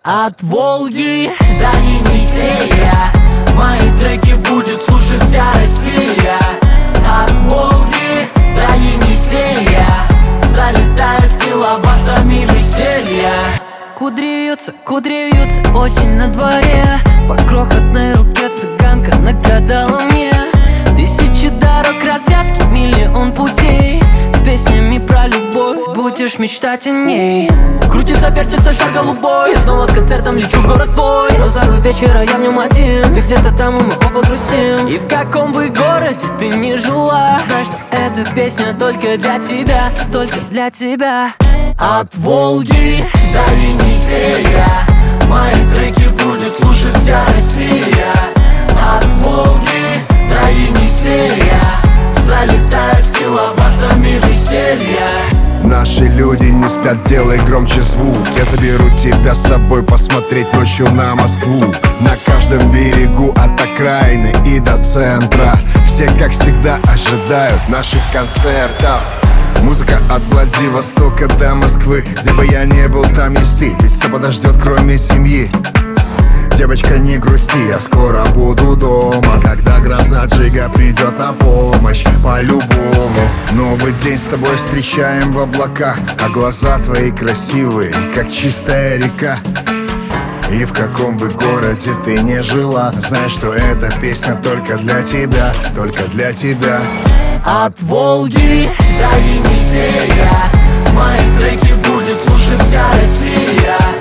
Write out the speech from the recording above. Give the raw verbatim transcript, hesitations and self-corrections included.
От Волги до Енисея мои треки будет слушать вся Россия. От Волги до Енисея залетаю с киловаттами веселья. Кудри вьются, кудри вьются, осень на дворе. По крохотной руке цыганка нагадала мне тысячи дорог, развязки, миллион путей. С песнями про любовь будешь мечтать о ней. Крутится, вертится шар голубой, я снова с концертом лечу в город твой. Розовый вечер, а я в нем один, ты где-то там, и мы оба грустим. И в каком бы городе ты ни жила, знай, что эта песня только для тебя, только для тебя. От Волги до Енисея мои треки будет слушать вся Россия. От Волги до Енисея залетаю с киловаттами веселья. Наши люди не спят, делай громче звук. Я заберу тебя с собой посмотреть ночью на Москву. На каждом берегу от окраины и до центра все, как всегда, ожидают наших концертов. Музыка от Владивостока до Москвы. Где бы я ни был, там есть ты. Ведь все подождет, кроме семьи. Девочка, не грусти, я скоро буду дома. Когда гроза Джига придет на помощь, по-любому. Новый день с тобой встречаем в облаках, а глаза твои красивые, как чистая река. И в каком бы городе ты ни жила, знай, что эта песня только для тебя, только для тебя. От Волги до Енисея мои треки будет слушать вся Россия.